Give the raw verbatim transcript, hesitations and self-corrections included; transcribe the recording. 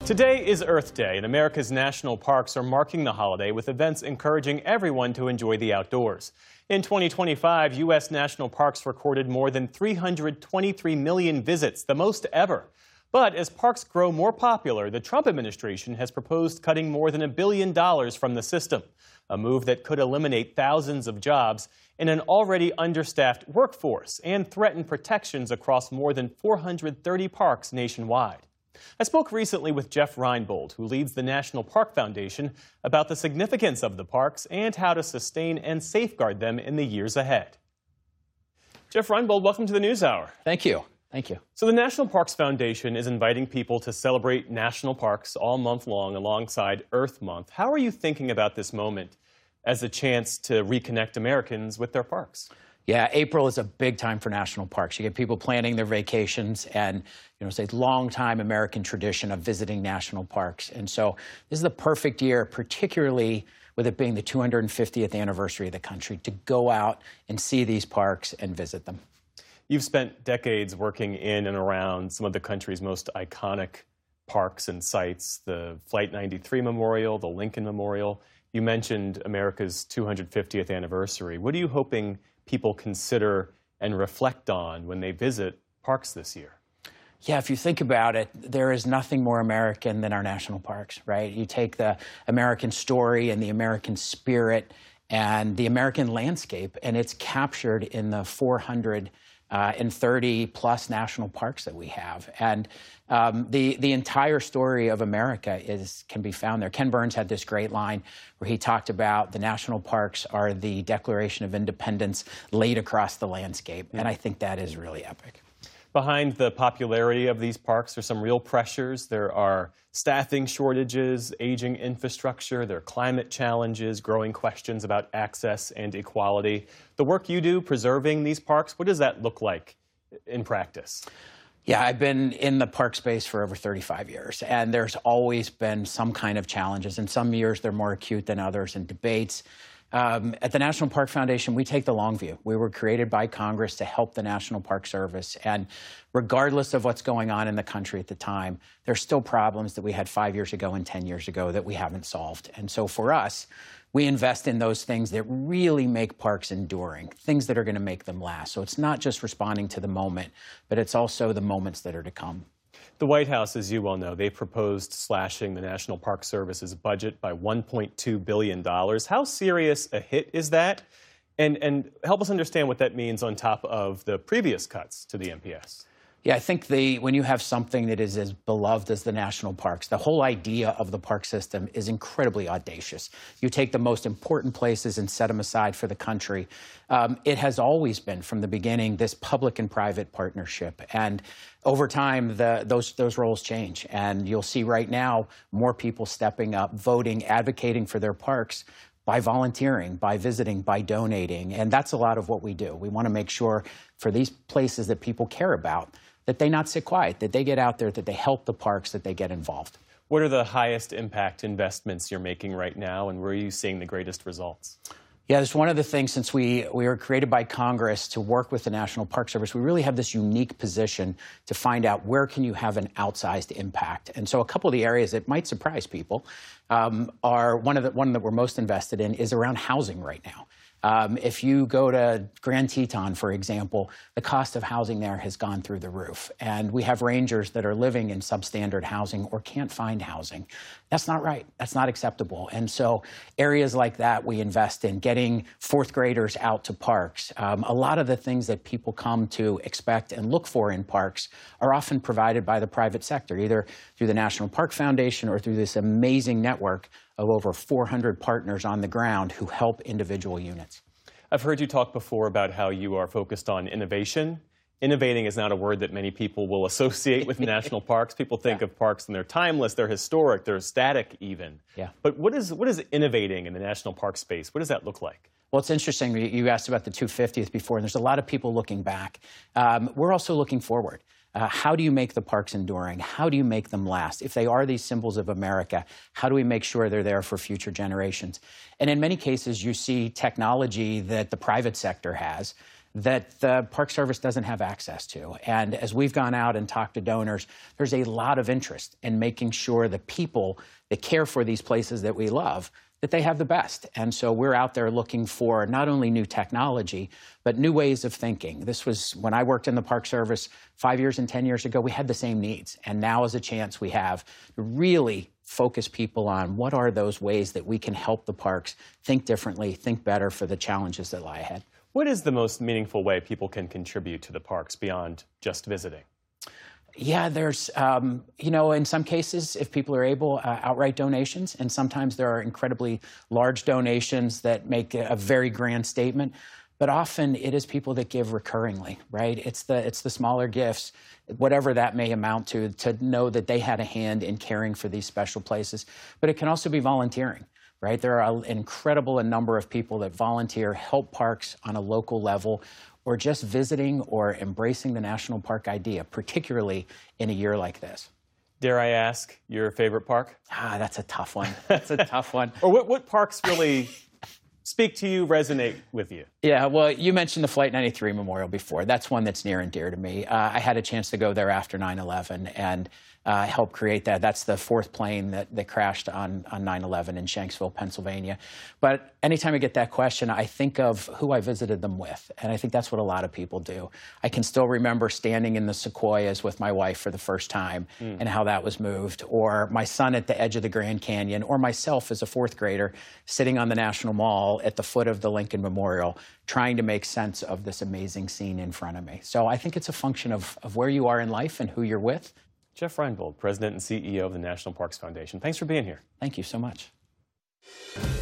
Today is Earth Day, and America's national parks are marking the holiday with events encouraging everyone to enjoy the outdoors. In twenty twenty-five, U S national parks recorded more than three hundred twenty-three million visits, the most ever. But as parks grow more popular, the Trump administration has proposed cutting more than a billion dollars from the system, a move that could eliminate thousands of jobs in an already understaffed workforce and threaten protections across more than four hundred thirty parks nationwide. I spoke recently with Jeff Reinbold, who leads the National Park Foundation, about the significance of the parks and how to sustain and safeguard them in the years ahead. Jeff Reinbold, welcome to the NewsHour. Thank you. Thank you. So the National Parks Foundation is inviting people to celebrate national parks all month long alongside Earth Month. How are you thinking about this moment as a chance to reconnect Americans with their parks? Yeah, April is a big time for national parks. You get people planning their vacations and, you know, it's a long-time American tradition of visiting national parks. And so this is the perfect year, particularly with it being the two hundred fiftieth anniversary of the country, to go out and see these parks and visit them. You've spent decades working in and around some of the country's most iconic parks and sites, the Flight ninety-three Memorial, the Lincoln Memorial. You mentioned America's two hundred fiftieth anniversary. What are you hoping people consider and reflect on when they visit parks this year? Yeah, if you think about it, there is nothing more American than our national parks, right? You take the American story and the American spirit and the American landscape, and it's captured in the four hundred thirty plus national parks that we have. And um, the, the entire story of America is, can be found there. Ken Burns had this great line where he talked about the national parks are the Declaration of Independence laid across the landscape. And I think that is really epic. Behind the popularity of these parks are some real pressures. There are staffing shortages, aging infrastructure, there are climate challenges, growing questions about access and equality. The work you do preserving these parks, what does that look like in practice? Yeah, I've been in the park space for over thirty-five years, and there's always been some kind of challenges. In some years, they're more acute than others, and debates. Um, at the National Park Foundation, we take the long view. We were created by Congress to help the National Park Service. And regardless of what's going on in the country at the time, there's still problems that we had five years ago and ten years ago that we haven't solved. And so for us, we invest in those things that really make parks enduring, things that are going to make them last. So it's not just responding to the moment, but it's also the moments that are to come. The White House, as you well know, they proposed slashing the National Park Service's budget by one point two billion dollars. How serious a hit is that? And, and help us understand what that means on top of the previous cuts to the N P S. Yeah, I think the, when you have something that is as beloved as the national parks, the whole idea of the park system is incredibly audacious. You take the most important places and set them aside for the country. Um, it has always been, from the beginning, this public and private partnership. And over time, the, those, those roles change. And you'll see right now more people stepping up, voting, advocating for their parks by volunteering, by visiting, by donating. And that's a lot of what we do. We want to make sure for these places that people care about, that they not sit quiet, that they get out there, that they help the parks, that they get involved. What are the highest impact investments you're making right now, and where are you seeing the greatest results? Yeah, that's one of the things, since we, we were created by Congress to work with the National Park Service, we really have this unique position to find out where can you have an outsized impact. And so a couple of the areas that might surprise people um, are, one of the one that we're most invested in is around housing right now. Um, if you go to Grand Teton, for example, the cost of housing there has gone through the roof. And we have rangers that are living in substandard housing or can't find housing. That's not right. That's not acceptable. And so areas like that we invest in, getting fourth graders out to parks. Um, a lot of the things that people come to expect and look for in parks are often provided by the private sector, either through the National Park Foundation or through this amazing network of over four hundred partners on the ground who help individual units. I've heard you talk before about how you are focused on innovation. Innovating is not a word that many people will associate with national parks. People think yeah. of parks and they're timeless, they're historic, they're static even. Yeah. But what is, what is innovating in the national park space? What does that look like? Well, it's interesting. You asked about the two hundred fiftieth before, and there's a lot of people looking back. Um, we're also looking forward. Uh, how do you make the parks enduring? How do you make them last? If they are these symbols of America, how do we make sure they're there for future generations? And in many cases, you see technology that the private sector has that the Park Service doesn't have access to. And as we've gone out and talked to donors, there's a lot of interest in making sure the people that care for these places that we love, that they have the best. And so we're out there looking for not only new technology, but new ways of thinking. This was when I worked in the Park Service five years and ten years ago, we had the same needs. And now is a chance we have to really focus people on what are those ways that we can help the parks think differently, think better for the challenges that lie ahead. What is the most meaningful way people can contribute to the parks beyond just visiting? Yeah, there's, um, you know, in some cases, if people are able, uh, outright donations, and sometimes there are incredibly large donations that make a, a very grand statement. But often it is people that give recurringly, right? It's the, it's the smaller gifts, whatever that may amount to, to know that they had a hand in caring for these special places. But it can also be volunteering, right? There are an incredible number of people that volunteer, help parks on a local level, or just visiting or embracing the national park idea, particularly in a year like this. Dare I ask, your favorite park? Ah, that's a tough one. That's a tough one. Or what, what parks really speak to you, resonate with you? Yeah, well, you mentioned the Flight ninety-three Memorial before. That's one that's near and dear to me. Uh, I had a chance to go there after nine eleven and uh, help create that. That's the fourth plane that, that crashed on, on nine eleven in Shanksville, Pennsylvania. But anytime I get that question, I think of who I visited them with. And I think that's what a lot of people do. I can still remember standing in the sequoias with my wife for the first time mm. and how that was moved. Or my son at the edge of the Grand Canyon. Or myself as a fourth grader sitting on the National Mall at the foot of the Lincoln Memorial, trying to make sense of this amazing scene in front of me. So I think it's a function of, of where you are in life and who you're with. Jeff Reinbold, President and C E O of the National Parks Foundation. Thanks for being here. Thank you so much.